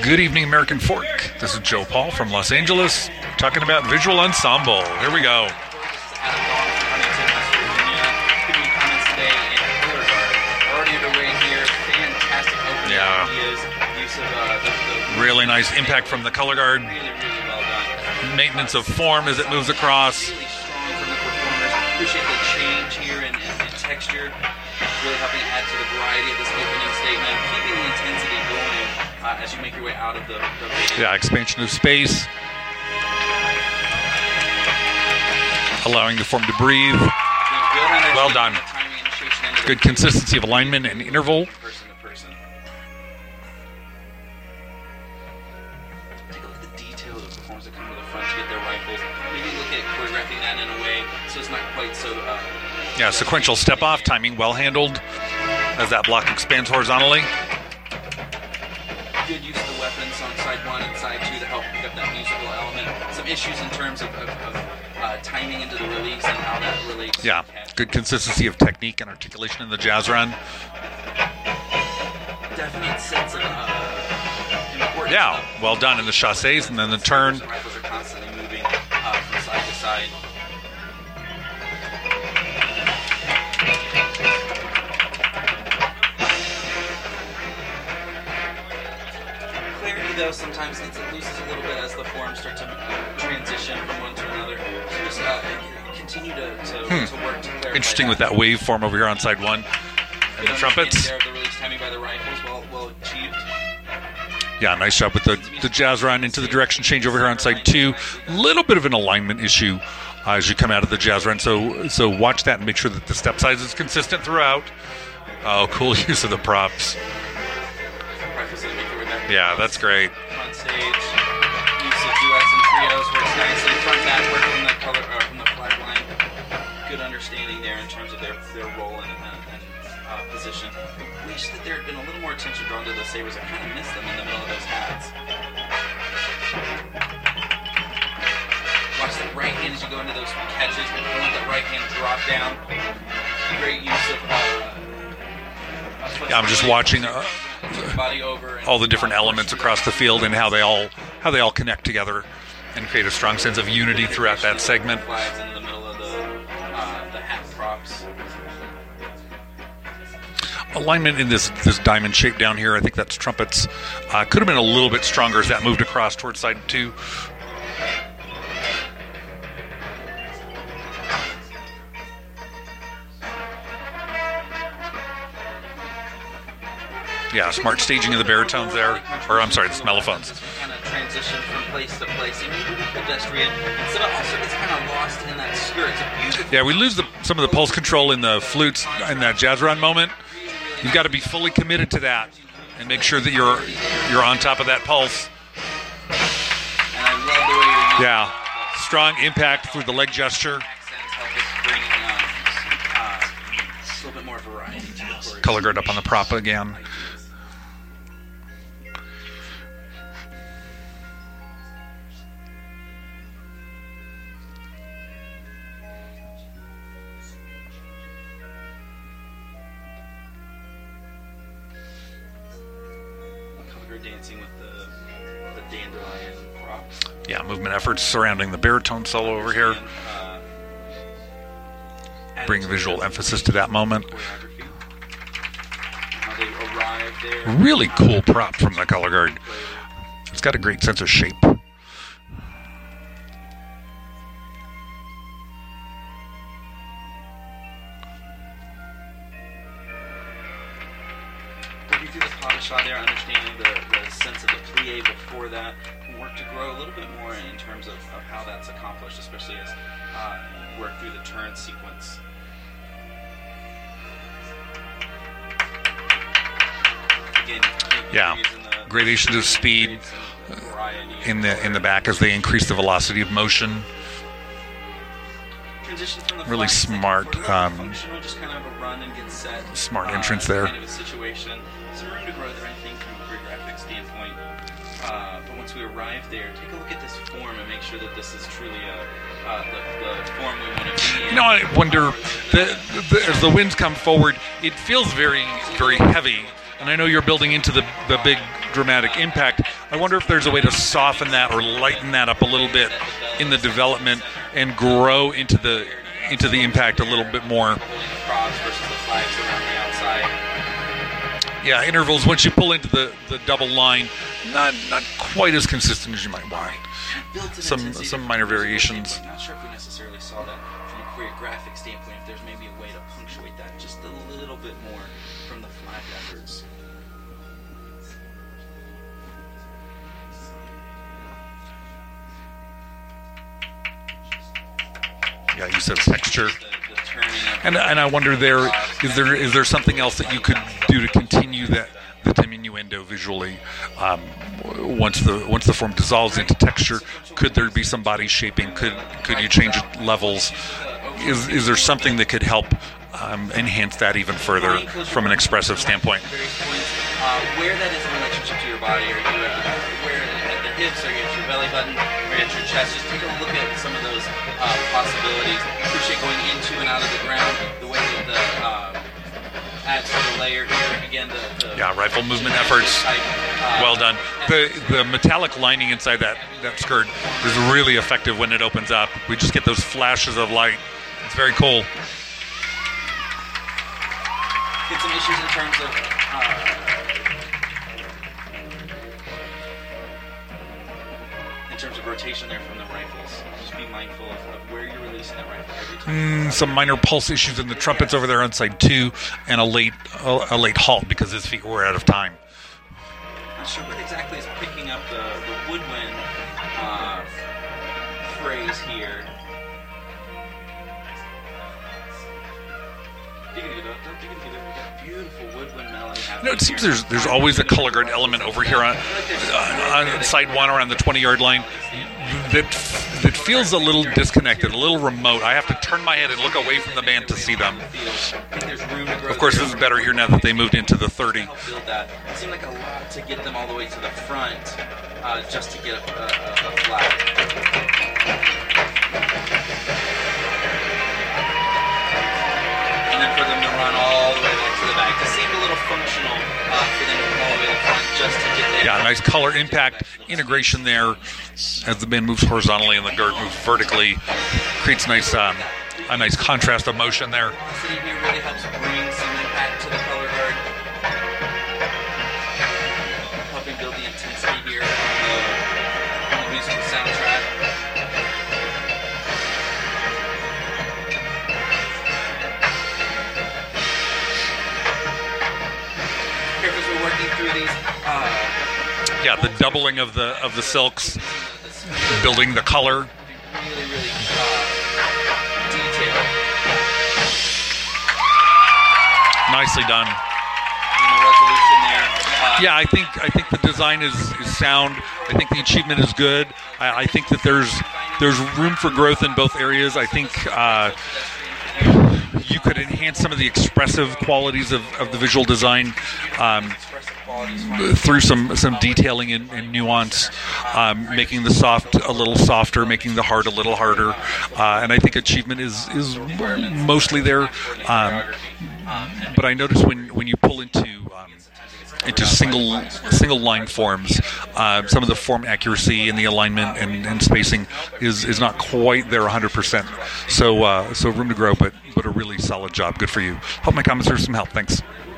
Good evening, American Fork. This is Joe Paul from Los Angeles, talking about Visual Ensemble. Here we go. Yeah. Really nice impact from the color guard. Maintenance of form as it moves across. Really strong from the performers. Appreciate the change here in texture. Really helping add to the variety of this opening statement. Keeping the intensity going as you make your way out of the band. Yeah, expansion of space. Allowing the form to breathe. Well done. Good consistency of alignment and interval. Person to person. Take a look at the detail of the performers that come to the front to get their rifles. Maybe look at choreographing that in a way so it's not quite so... Yeah, sequential step off, timing well handled as that block expands horizontally. Good use of the weapons on side 1 and side 2 to help pick up that musical element. Some issues in terms of timing into the release and how that relates. Yeah, good consistency of technique and articulation in the jazz run. Definite sense of importance. Yeah, well done in the chasses and then the turn. The rifles are constantly moving from side to side. Clarity, though, sometimes it loses a little bit as the forms start to transition from one to another. So just continue to work to clarify. Interesting with that wave form over here on side 1 and the trumpets. There, the release timing by the rifles, well achieved. Yeah, nice job with the jazz run into the direction change over here on side 2. Little bit of an alignment issue as you come out of the jazz run, so watch that and make sure that the step size is consistent throughout. Oh, cool use of the props. Yeah, that's great. Front stage, use of duets and trios works nicely. Front back work from the color from the flag line. Good understanding there in terms of their role and position. I wish that there had been a little more attention drawn to the sabers. I kind of missed them in the middle of those hats. Watch that right hand as you go into those catches. Don't let that right hand drop down. Great use of. Yeah, I'm just watching body over all the different elements across the field and how they all connect together and create a strong sense of unity throughout that segment. Flags in the middle of the hat props. Alignment in this diamond shape down here, I think that's trumpets. Could have been a little bit stronger as that moved across towards side 2. Yeah, smart staging of the baritones there. Or, I'm sorry, the mellophones. Kind of transition from place to place. And maybe the pedestrian, instead of also gets kind of lost in that skirt. It's a beautiful... Yeah, we lose some of the pulse control in the flutes in that jazz run moment. You've got to be fully committed to that and make sure that you're on top of that pulse. And I love the way you're using yeah, strong impact through the leg gesture. accents help us bring a little bit more variety to the chorus. Color guard up on the prop again. Dancing with the dandelion props. Yeah, movement efforts surrounding the baritone solo over here. Bring visual emphasis to that moment. How they arrive there. Really cool prop from the color guard. It's got a great sense of shape. Through the polish shot there, understanding the sense of the plie before that, and work to grow a little bit more in terms of how that's accomplished, especially as you work through the turn sequence. Again, Yeah, gradations of speed in the back as they increase the velocity of motion. Really smart, just kind of a run and get set. Smart entrance there. Kind of a situation. Some room to grow there, I think, from a choreographic standpoint. But once we arrive there, take a look at this form and make sure that this is truly the form we want to be in. You know, I wonder, as the winds come forward, it feels very, very heavy. And I know you're building into the big dramatic impact. I wonder if there's a way to soften that or lighten that up a little bit in the development and grow into the impact a little bit more. Props versus the flags around the outside. Yeah, intervals once you pull into the double line, not quite as consistent as you might want. Some minor variations. I'm not sure if we necessarily saw that from a choreographic standpoint. If there's maybe a way to punctuate that just a little bit more from the flag efforts. Yeah, you said texture. The turning of And I wonder is there something else that you could do to continue the diminuendo visually once the form dissolves into texture? Could there be some body shaping? Could you change levels? Is there something that could help enhance that even further from an expressive standpoint? Where that is in relationship to your body, or you where at the hips, or you at your belly button, or at your chest. Just take a look at some of those possibilities. Appreciate going into and out of the ground, the way that the adds to the layer here. Again, the rifle movement efforts. Well done. The metallic lining inside that skirt is really effective when it opens up. We just get those flashes of light. It's very cool. Get some issues in terms of rotation there from the rifles. Just be mindful of where you're releasing that rifle every time. Some minor pulse issues in the trumpets over there on side 2, and a late halt because his feet were out of time. Not sure what exactly is picking up the woodwind phrase here. Beautiful woodwind melody happening. It seems there's always a color guard element over here on side 1 around the 20-yard line that feels a little disconnected, a little remote. I have to turn my head and look away from the band to see them. Of course, this is better here now that they moved into the 30. It seemed like a lot to get them all the way to the front just to get a flag. And then for them to run all the way back to the back. It seemed a little functional for them to come all the way to the front just to get there. Yeah, nice color impact integration there as the band moves horizontally and the guard moves vertically. Creates a nice contrast of motion there. Velocity here really helps bring some impact to the color guard. Helping build the intensity here on the musical soundtrack. As we're working through these, the doubling of the silks, building the color. Really, really detailed. Nicely done. And the resolution there. Yeah, I think the design is sound. I think the achievement is good. I think that there's room for growth in both areas. I think you could enhance some of the expressive qualities of the visual design through some detailing and nuance, making the soft a little softer, making the hard a little harder, and I think achievement is mostly there. But I notice when you pull into single line forms, some of the form accuracy and the alignment and spacing is not quite there 100%. So room to grow, but a really solid job. Good for you. Hope my comments are some help. Thanks.